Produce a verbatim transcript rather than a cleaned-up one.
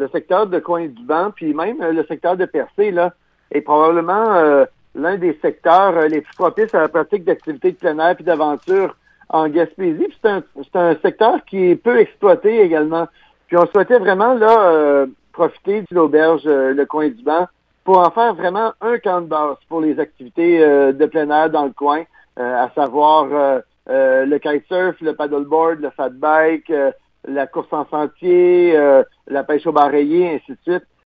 le secteur de Coin-du-Banc, puis même euh, le secteur de Percé, là, est probablement euh, l'un des secteurs euh, les plus propices à la pratique d'activités de plein air puis d'aventure en Gaspésie. Puis c'est un, c'est un secteur qui est peu exploité également. Puis on souhaitait vraiment là euh, profiter de l'auberge euh, Le Coin-du-Banc pour en faire vraiment un camp de base pour les activités euh, de plein air dans le coin, euh, à savoir euh, euh, le kitesurf, le paddleboard, le fat bike, euh, la course en sentier, euh, la pêche au bar rayé, ainsi de suite.